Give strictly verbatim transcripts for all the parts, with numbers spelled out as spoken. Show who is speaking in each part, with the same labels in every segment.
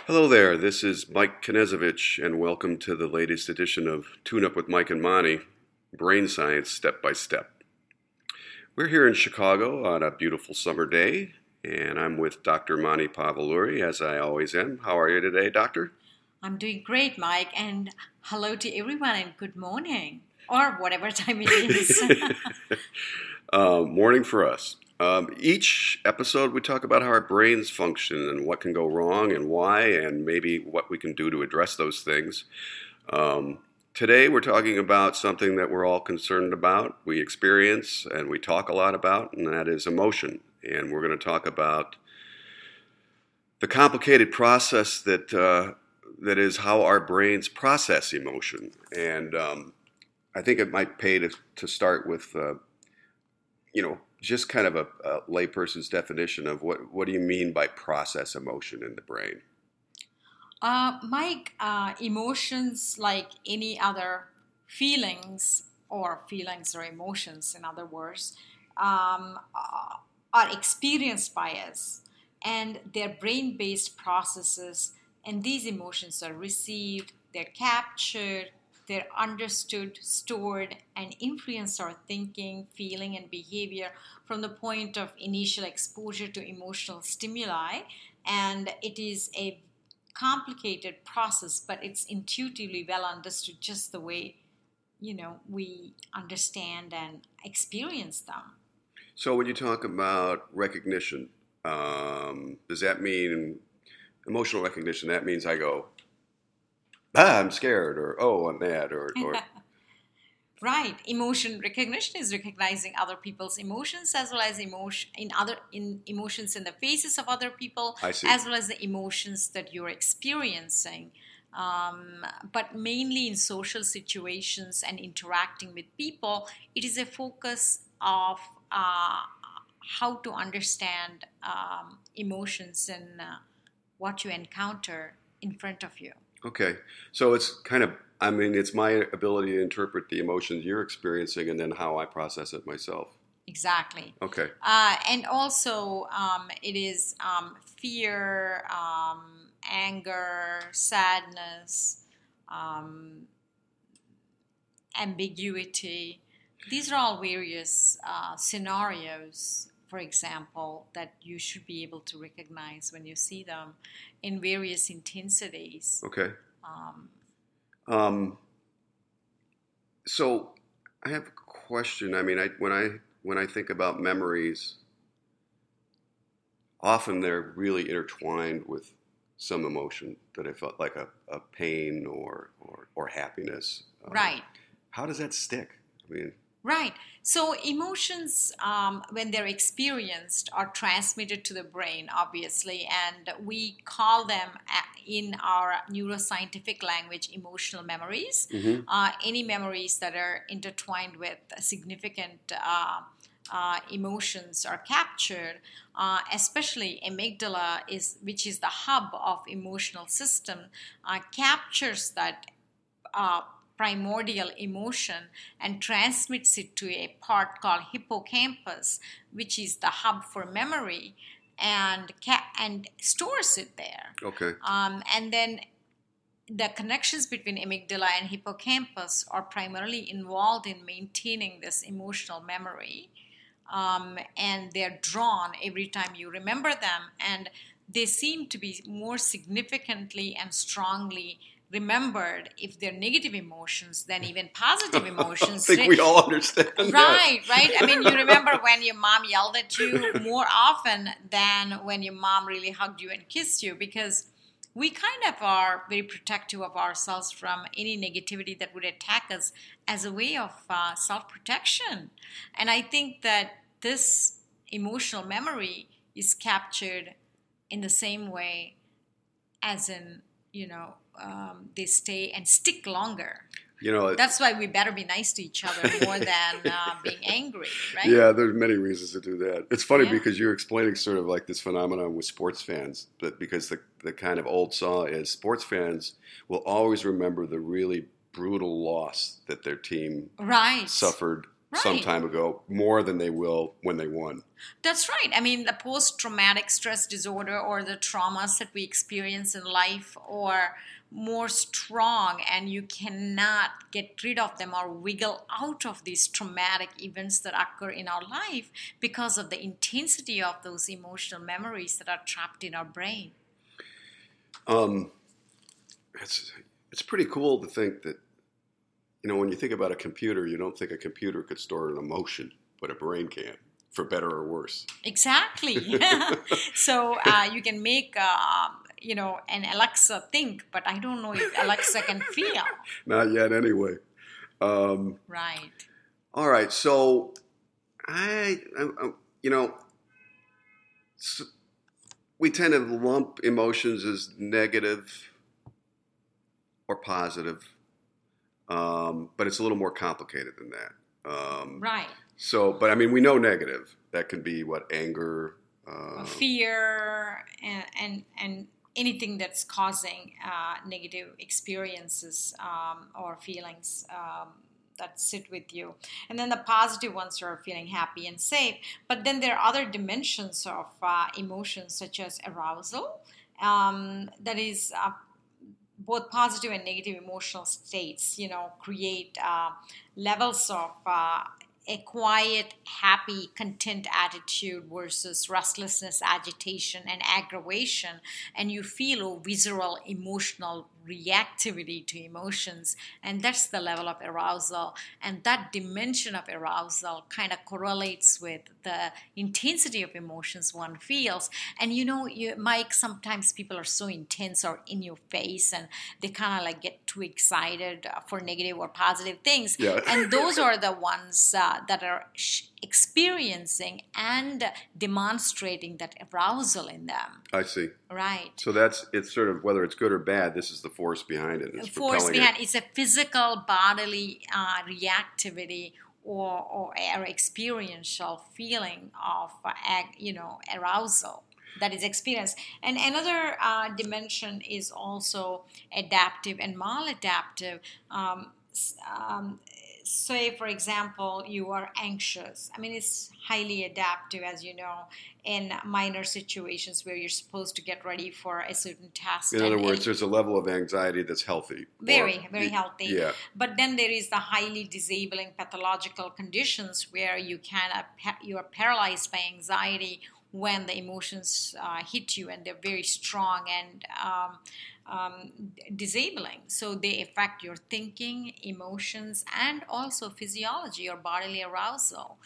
Speaker 1: Hello there, this is Mike Knezovich, and welcome to the latest edition of Tune Up with Mike and Monty, Brain Science Step by Step. We're here in Chicago on a beautiful summer day, and I'm with Doctor Monty Pavluri, as I always am. How are you today, Doctor?
Speaker 2: I'm doing great, Mike, and hello to everyone and good morning, or whatever time it is.
Speaker 1: uh, morning for us. Um, each episode we talk about how our brains function and what can go wrong and why and maybe what we can do to address those things. Um, today we're talking about something that we're all concerned about, we experience and we talk a lot about, and that is emotion. And we're going to talk about the complicated process that uh, that is how our brains process emotion. And um, I think it might pay to, to start with, uh, you know, just kind of a, a layperson's definition of what, what do you mean by process emotion in the brain?
Speaker 2: Uh, Mike, uh, emotions, like any other feelings or feelings or emotions, in other words, um, uh, are experienced by us, and they're brain-based processes, and these emotions are received, they're captured, they're understood, stored, and influence our thinking, feeling, and behavior from the point of initial exposure to emotional stimuli. And it is a complicated process, but it's intuitively well understood, just the way, you know, we understand and experience them.
Speaker 1: So when you talk about recognition, um, does that mean emotional recognition? That means I go, ah, I'm scared, or oh, I'm mad, or, or...
Speaker 2: Right. Emotion recognition is recognizing other people's emotions as well as emotion in other in emotions in the faces of other people,
Speaker 1: I see.
Speaker 2: as well as the emotions that you're experiencing. Um, but mainly in social situations and interacting with people, it is a focus of uh, how to understand um, emotions and uh, what you encounter in front of you.
Speaker 1: Okay. So it's kind of, I mean, it's my ability to interpret the emotions you're experiencing and then how I process it myself.
Speaker 2: Exactly.
Speaker 1: Okay.
Speaker 2: Uh, and also, um, it is um, fear, um, anger, sadness, um, ambiguity. These are all various uh, scenarios, for example, that you should be able to recognize when you see them in various intensities.
Speaker 1: Okay.
Speaker 2: Um,
Speaker 1: Um, so I have a question. I mean, I when I when I think about memories, often they're really intertwined with some emotion that I felt like a, a pain or, or or happiness. Um,
Speaker 2: right.
Speaker 1: How does that stick? I mean,
Speaker 2: Right. So emotions, um, when they're experienced, are transmitted to the brain, obviously, and we call them a- in our neuroscientific language emotional memories.
Speaker 1: mm-hmm.
Speaker 2: Uh, any memories that are intertwined with significant uh, uh, emotions are captured. Uh, especially amygdala is, which is the hub of emotional system, uh, captures that. Uh, primordial emotion and transmits it to a part called hippocampus, which is the hub for memory, and ca- and stores it there.
Speaker 1: Okay.
Speaker 2: Um, and then the connections between amygdala and hippocampus are primarily involved in maintaining this emotional memory. Um, and they're drawn every time you remember them, and they seem to be more significantly and strongly remembered if they're negative emotions than even positive emotions.
Speaker 1: I think we all understand
Speaker 2: right,
Speaker 1: that.
Speaker 2: right. I mean, you remember when your mom yelled at you more often than when your mom really hugged you and kissed you, because we kind of are very protective of ourselves from any negativity that would attack us as a way of uh, self-protection. And I think that this emotional memory is captured in the same way as in, you know, um, they stay and stick longer.
Speaker 1: You know,
Speaker 2: that's why we better be nice to each other more than uh, being angry, right?
Speaker 1: Yeah, there's many reasons to do that. It's funny
Speaker 2: Yeah.
Speaker 1: because you're explaining sort of like this phenomenon with sports fans, but because the the kind of old saw is sports fans will always remember the really brutal loss that their team
Speaker 2: right.
Speaker 1: suffered some
Speaker 2: Right.
Speaker 1: time ago more than they will when they won.
Speaker 2: That's right. I mean, the post-traumatic stress disorder or the traumas that we experience in life are more strong, and you cannot get rid of them or wiggle out of these traumatic events that occur in our life because of the intensity of those emotional memories that are trapped in our brain.
Speaker 1: Um, it's it's pretty cool to think that, you know, when you think about a computer, you don't think a computer could store an emotion, but a brain can, for better or worse.
Speaker 2: Exactly. So uh, you can make, uh, you know, an Alexa think, but I don't know if Alexa can feel.
Speaker 1: Not yet, anyway. Um,
Speaker 2: Right.
Speaker 1: all right, so I, I, I you know, s we tend to lump emotions as negative or positive, um, but it's a little more complicated than that. Um,
Speaker 2: Right.
Speaker 1: So, but I mean, we know negative. That can be what, anger, uh,
Speaker 2: Fear and, and and anything that's causing uh, negative experiences um, or feelings um, that sit with you. And then the positive ones are feeling happy and safe. But then there are other dimensions of uh, emotions, such as arousal, um, that is uh, both positive and negative emotional states, you know, create uh, levels of uh, a quiet, happy, content attitude versus restlessness, agitation, and aggravation. And you feel a visceral emotional reactivity to emotions. And that's the level of arousal. And that dimension of arousal kind of correlates with the intensity of emotions one feels. And you know, you, Mike, sometimes people are so intense or in your face, and they kind of like get too excited for negative or positive things.
Speaker 1: Yeah.
Speaker 2: And those are the ones uh, that are sh- experiencing and demonstrating that arousal in them.
Speaker 1: I see.
Speaker 2: Right.
Speaker 1: So that's, it's sort of, whether it's good or bad, this is the force behind it. It's
Speaker 2: Force
Speaker 1: propelling
Speaker 2: behind
Speaker 1: it.
Speaker 2: it's a physical bodily uh, reactivity or, or, or experiential feeling of uh, ag- you know arousal that is experienced. And another uh, dimension is also adaptive and maladaptive. Um, s- um, say, for example, you are anxious. I mean, it's highly adaptive, as you know, in minor situations where you're supposed to get ready for a certain task.
Speaker 1: In other
Speaker 2: and-
Speaker 1: words,
Speaker 2: and-
Speaker 1: there's a level of anxiety that's healthy.
Speaker 2: very,
Speaker 1: Or-
Speaker 2: very healthy.
Speaker 1: Yeah.
Speaker 2: But then there is the highly disabling pathological conditions where you can uh, you are paralyzed by anxiety when the emotions uh, hit you, and they're very strong and um, um, disabling. So they affect your thinking, emotions, and also physiology or bodily arousal.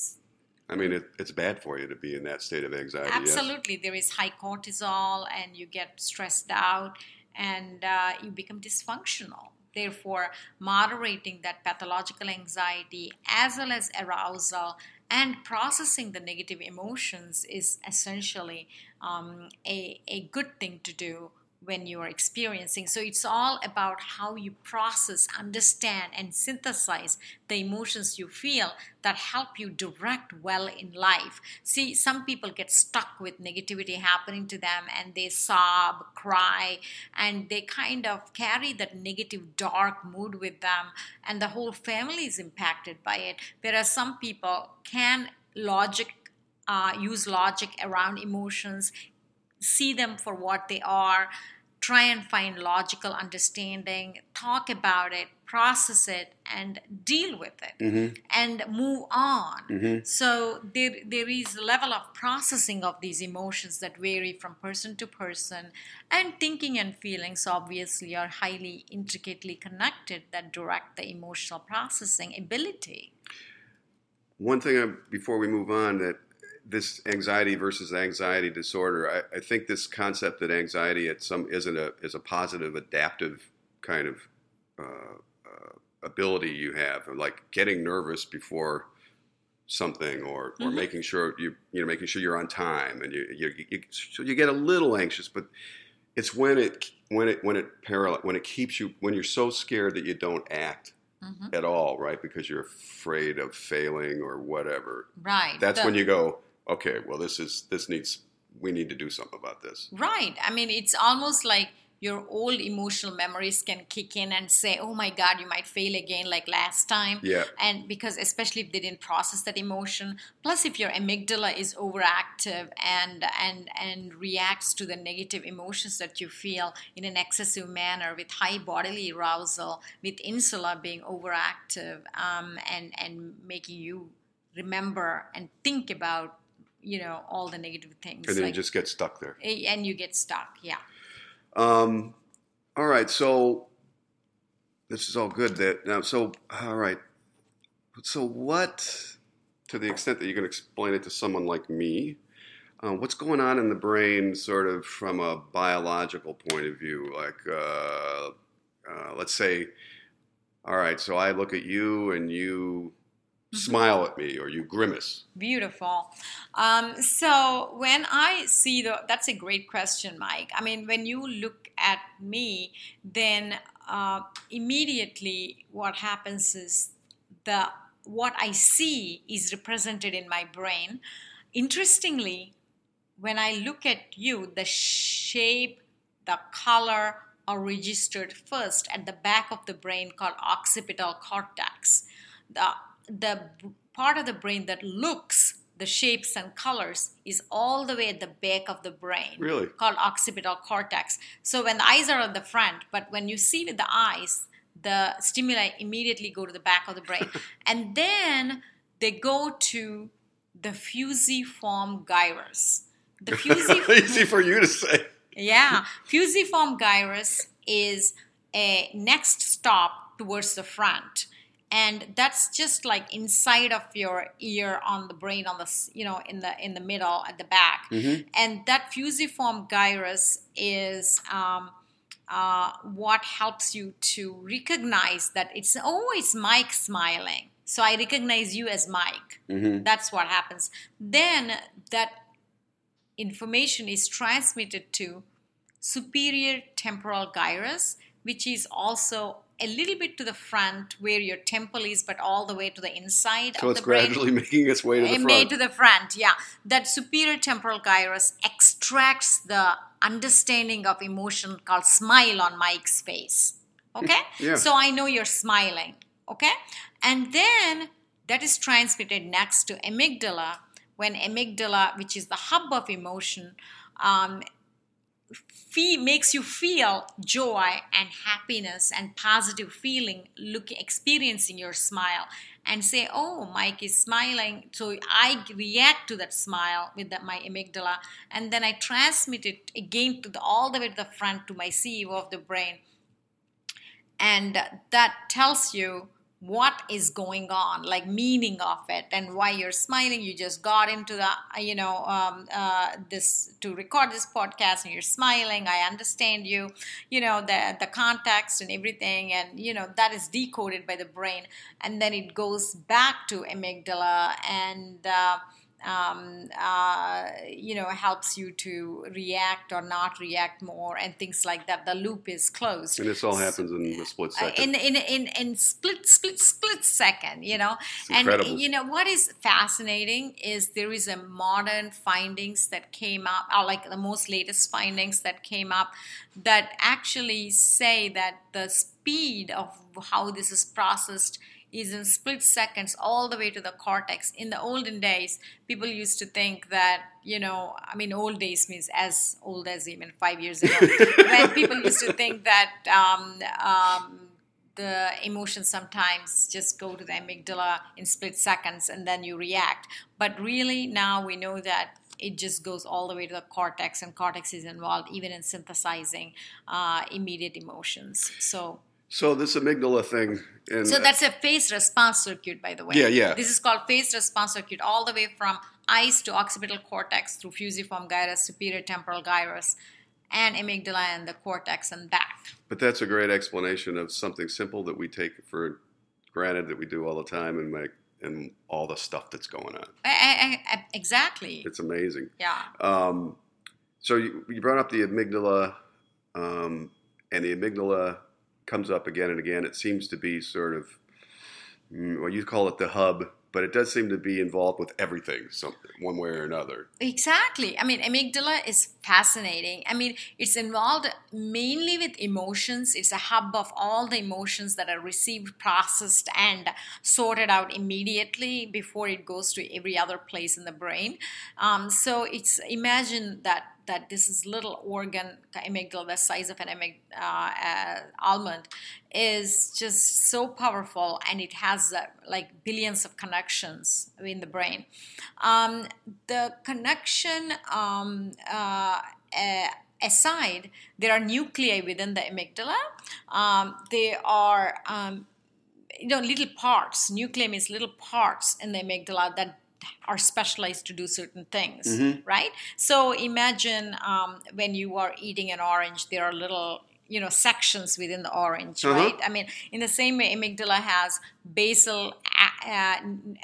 Speaker 1: I mean, it, it's bad for you to be in that state of anxiety. yes.
Speaker 2: Absolutely. There is high cortisol, and you get stressed out, and uh, you become dysfunctional. Therefore, moderating that pathological anxiety as well as arousal and processing the negative emotions is essentially um, a, a good thing to do when you are experiencing. So it's all about how you process, understand, and synthesize the emotions you feel that help you direct well in life. See, some people get stuck with negativity happening to them, and they sob, cry, and they kind of carry that negative, dark mood with them, and the whole family is impacted by it. Whereas some people can logic, uh, use logic around emotions, see them for what they are, try and find logical understanding, talk about it, process it, and deal with it,
Speaker 1: Mm-hmm.
Speaker 2: and move on.
Speaker 1: Mm-hmm.
Speaker 2: So there, there is a level of processing of these emotions that vary from person to person, and thinking and feelings obviously are highly intricately connected that direct the emotional processing ability.
Speaker 1: One thing I, before we move on, that this anxiety versus anxiety disorder, I, I think this concept that anxiety at some isn't a is a positive adaptive kind of uh, uh, ability you have, like getting nervous before something, or, or
Speaker 2: Mhm.
Speaker 1: making sure you you know making sure you're on time, and you you, you so you get a little anxious, but it's when it when it when it paral- when it keeps you, when you're so scared that you don't act
Speaker 2: Mhm.
Speaker 1: at all, right? Because you're afraid of failing or whatever.
Speaker 2: Right.
Speaker 1: That's
Speaker 2: The-
Speaker 1: when you go, okay, well, this is this needs we need to do something about this.
Speaker 2: Right. I mean, it's almost like your old emotional memories can kick in and say, oh my God, you might fail again like last time.
Speaker 1: Yeah.
Speaker 2: And because especially if they didn't process that emotion, plus if your amygdala is overactive and and and reacts to the negative emotions that you feel in an excessive manner with high bodily arousal, with insula being overactive, um, and and making you remember and think about, you know, all the negative things.
Speaker 1: And then
Speaker 2: like,
Speaker 1: you just get stuck there.
Speaker 2: And you get stuck, yeah.
Speaker 1: Um, all right, so this is all good. That now, so all right, so what? To the extent that you can explain it to someone like me, uh, what's going on in the brain, sort of from a biological point of view? Like, uh, uh, let's say, all right, so I look at you and you smile at me or you grimace.
Speaker 2: Beautiful. Um, so when I see the, that's a great question, Mike. I mean, when you look at me, then uh, immediately what happens is the what I see is represented in my brain. Interestingly, when I look at you, the shape, the color are registered first at the back of the brain called occipital cortex. The the part of the brain that looks the shapes and colors is all the way at the back of the brain.
Speaker 1: Really?
Speaker 2: Called occipital cortex. So when the eyes are at the front, but when you see with the eyes, the stimuli immediately go to the back of the brain. And then they go to the fusiform gyrus. The fusiform,
Speaker 1: Easy for you to say.
Speaker 2: Yeah. Fusiform gyrus is a next stop towards the front. And that's just like inside of your ear on the brain, on the, you know, in the in the middle at the back.
Speaker 1: Mm-hmm.
Speaker 2: And that fusiform gyrus is um, uh, what helps you to recognize that it's always Mike smiling. So I recognize you as Mike.
Speaker 1: Mm-hmm.
Speaker 2: That's what happens. Then that information is transmitted to superior temporal gyrus, which is also a little bit to the front where your temple is, but all the way to the inside
Speaker 1: so
Speaker 2: of
Speaker 1: it's
Speaker 2: the brain.
Speaker 1: gradually making its way to the
Speaker 2: It
Speaker 1: front.
Speaker 2: made to the front, yeah. That superior temporal gyrus extracts the understanding of emotion called smile on Mike's face. Okay?
Speaker 1: Yeah.
Speaker 2: So I know you're smiling. Okay? And then that is transmitted next to amygdala, when amygdala, which is the hub of emotion, um, Fee, makes you feel joy and happiness and positive feeling, looking, experiencing your smile, and say, "Oh, Mike is smiling." So I react to that smile with the, my amygdala, and then I transmit it again to the all the way to the front to my C E O of the brain, and that tells you what is going on, like meaning of it and why you're smiling. You just got into the, you know, um, uh, this to record this podcast and you're smiling. I understand you, you know, the, the context and everything. And, you know, that is decoded by the brain. And then it goes back to amygdala and, uh, um, uh, you know, helps you to react or not react more and things like that. The loop is closed.
Speaker 1: And this all happens in a split second.
Speaker 2: Uh, in, in in in split split split second, you know.
Speaker 1: It's
Speaker 2: and
Speaker 1: incredible.
Speaker 2: You know what is fascinating is there is a modern findings that came up, or like the most latest findings that came up, that actually say that the speed of how this is processed is in split seconds all the way to the cortex. In the olden days, people used to think that, you know, I mean, old days means as old as even five years ago, when people used to think that um, um, the emotions sometimes just go to the amygdala in split seconds and then you react. But really now we know that it just goes all the way to the cortex, and cortex is involved even in synthesizing uh, immediate emotions. So...
Speaker 1: So this amygdala thing, and
Speaker 2: So that's a phase response circuit, by the way.
Speaker 1: Yeah, yeah.
Speaker 2: This is called phase response circuit, all the way from eyes to occipital cortex through fusiform gyrus, superior temporal gyrus, and amygdala and the cortex and back.
Speaker 1: But that's a great explanation of something simple that we take for granted, that we do all the time, and make and all the stuff that's going on.
Speaker 2: I, I, I, exactly.
Speaker 1: It's amazing.
Speaker 2: Yeah.
Speaker 1: Um, so you, you brought up the amygdala, um, and the amygdala comes up again and again. It seems to be sort of, well, you call it the hub but it does seem to be involved with everything, some, one way or another.
Speaker 2: Exactly. I mean, amygdala is fascinating. I mean, it's involved mainly with emotions. It's a hub of all the emotions that are received, processed, and sorted out immediately before it goes to every other place in the brain. Um, so it's imagine that that this is little organ, amygdala, the size of an amyg- uh, uh, almond, is just so powerful, and it has uh, like billions of connections in the brain. Um, the connection um, uh, uh, aside, there are nuclei within the amygdala. Um, they are um, you know little parts. Nuclei means little parts in the amygdala that are specialized to do certain things, mm-hmm. right? So imagine um, when you are eating an orange, there are little, you know, sections within the orange, uh-huh. right? I mean, in the same way, amygdala has basal uh,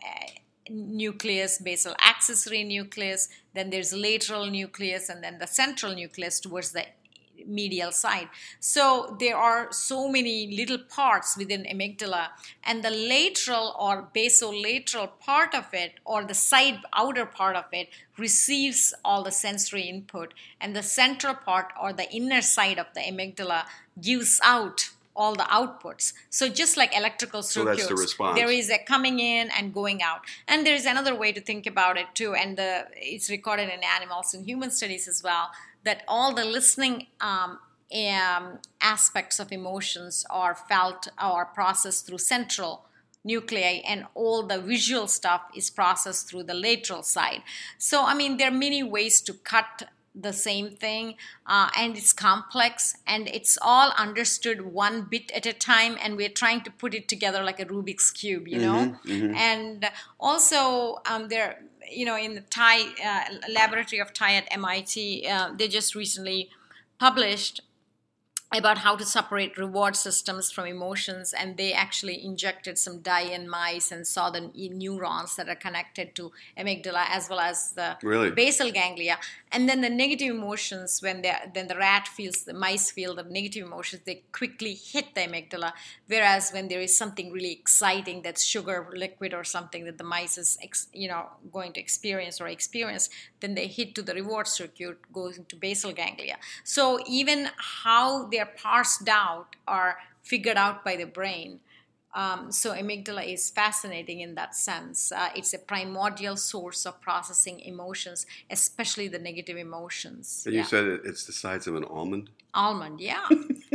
Speaker 2: nucleus, basal accessory nucleus, then there's lateral nucleus, and then the central nucleus towards the medial side. So there are so many little parts within amygdala, and the lateral or basolateral part of it, or the side outer part of it, receives all the sensory input, and the central part or the inner side of the amygdala gives out all the outputs. So just like electrical circuits,
Speaker 1: so that's the response.
Speaker 2: There is a coming in and going out. And there's another way to think about it too, and the, it's recorded in animals and human studies as well, that all the listening um, um, aspects of emotions are felt or processed through central nuclei, and all the visual stuff is processed through the lateral side. So, I mean, there are many ways to cut the same thing, uh, and it's complex, and it's all understood one bit at a time, and we're trying to put it together like a Rubik's Cube, you know? Mm-hmm, mm-hmm. And also, um, there you know, in the Thai uh, laboratory of Thai at M I T, uh, they just recently published about how to separate reward systems from emotions, and they actually injected some dye in mice and saw the neurons that are connected to amygdala as well as the
Speaker 1: really?
Speaker 2: basal ganglia. And then the negative emotions, when they then the rat feels, the mice feel the negative emotions, they quickly hit the amygdala. Whereas when there is something really exciting, that's sugar, liquid, or something that the mice is, you know, going to experience or experience, then they hit to the reward circuit, goes into basal ganglia. So even how they are parsed out or figured out by the brain. Um, so amygdala is fascinating in that sense. Uh, it's a primordial source of processing emotions, especially the negative emotions.
Speaker 1: And you yeah. said it's the size of an almond?
Speaker 2: Almond, yeah.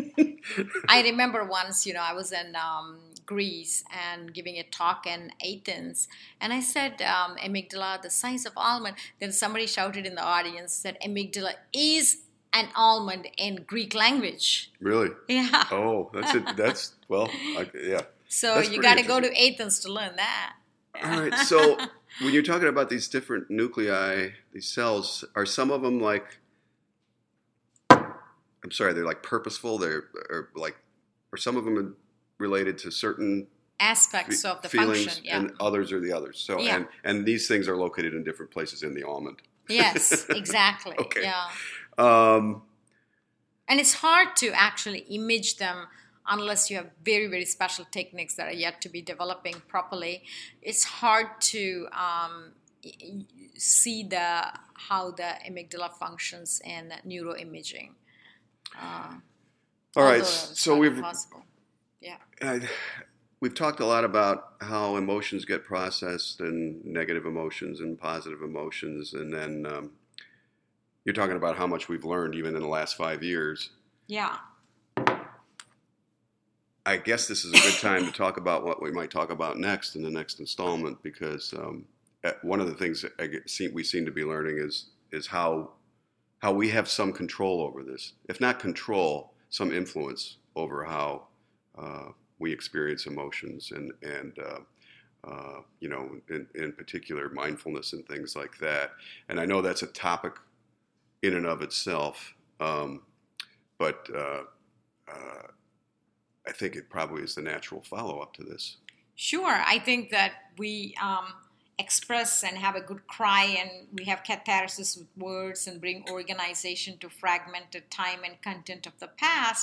Speaker 2: I remember once, you know, I was in um, Greece and giving a talk in Athens, and I said um, amygdala, the size of almond. Then somebody shouted in the audience that amygdala is an almond in Greek language.
Speaker 1: Really?
Speaker 2: Yeah.
Speaker 1: Oh, that's it. That's, well, I, yeah.
Speaker 2: So that's you got to go to Athens to learn that.
Speaker 1: All right. So when you're talking about these different nuclei, these cells, are some of them like, I'm sorry, they're like purposeful? They're or like, are some of them related to certain
Speaker 2: aspects
Speaker 1: fe-
Speaker 2: of the
Speaker 1: feelings,
Speaker 2: function? Yeah.
Speaker 1: And others are the others. So
Speaker 2: yeah.
Speaker 1: and and these things are located in different places in the almond.
Speaker 2: Yes, exactly.
Speaker 1: Okay.
Speaker 2: Yeah.
Speaker 1: Um,
Speaker 2: and it's hard to actually image them unless you have very, very special techniques that are yet to be developing properly. It's hard to um, see the how the amygdala functions in neuroimaging. Uh,
Speaker 1: All right, so we've
Speaker 2: possible. Yeah.
Speaker 1: Uh, we've talked a lot about how emotions get processed, and negative emotions and positive emotions, and then um, you're talking about how much we've learned even in the last five years.
Speaker 2: Yeah.
Speaker 1: I guess this is a good time to talk about what we might talk about next in the next installment, because um, one of the things that I get, see, we seem to be learning is is how how we have some control over this, if not control, some influence over how uh, we experience emotions, and and uh, uh, you know, in, in particular mindfulness and things like that. And I know that's a topic in and of itself, um, but uh, uh, I think it probably is the natural follow-up to this.
Speaker 2: Sure. I think that we um, express and have a good cry, and we have catharsis with words and bring organization to fragmented time and content of the past.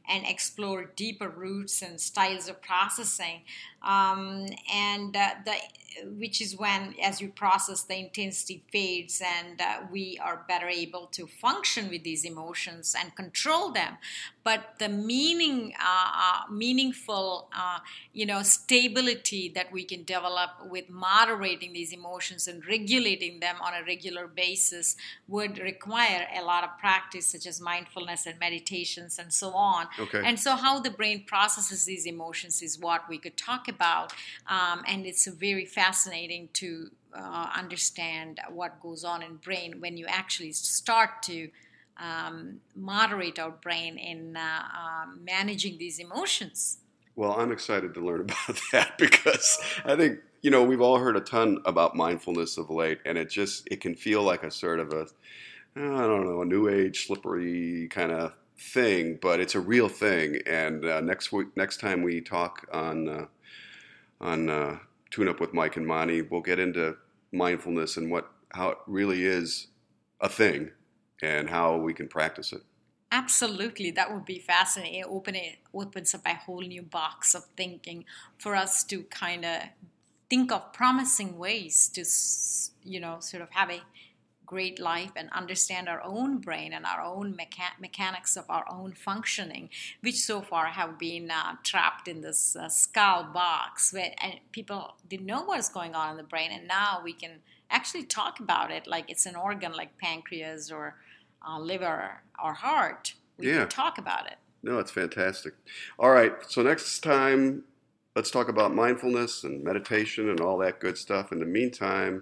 Speaker 2: and explore deeper roots and styles of processing. Um, and uh, the which is when, as you process, the intensity fades, and uh, we are better able to function with these emotions and control them. But the meaning, uh, uh, meaningful, uh, you know, stability that we can develop with moderating these emotions and regulating them on a regular basis would require a lot of practice, such as mindfulness and meditations and so on.
Speaker 1: Okay.
Speaker 2: And so, how the brain processes these emotions is what we could talk about, um, and it's very fascinating to uh, understand what goes on in brain when you actually start to um, moderate our brain in uh, uh, managing these emotions.
Speaker 1: Well, I'm excited to learn about that because I think, you know, we've all heard a ton about mindfulness of late, and it just, it can feel like a sort of a, I don't know, a new age, slippery kind of thing, but it's a real thing. And uh, next week, next time we talk on uh, on uh, Tune Up with Mike and Monty, we'll get into mindfulness and what how it really is a thing and how we can practice it.
Speaker 2: Absolutely, that would be fascinating. It, open, it opens up a whole new box of thinking for us to kind of think of promising ways to, you know, sort of have a great life and understand our own brain and our own mecha- mechanics of our own functioning, which so far have been uh, trapped in this uh, skull box where and people didn't know what's going on in the brain, and now we can actually talk about it like it's an organ, like pancreas or uh, liver or heart. We
Speaker 1: Yeah.
Speaker 2: can talk about it.
Speaker 1: No, it's fantastic. All right, so next time, let's talk about mindfulness and meditation and all that good stuff. In the meantime,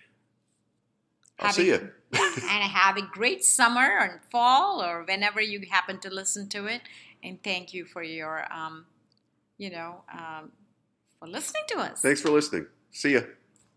Speaker 1: I'll
Speaker 2: Have
Speaker 1: see
Speaker 2: a-
Speaker 1: you.
Speaker 2: and have a great summer and fall or whenever you happen to listen to it. And thank you for your, um, you know, um, for listening to us.
Speaker 1: Thanks for listening. See ya.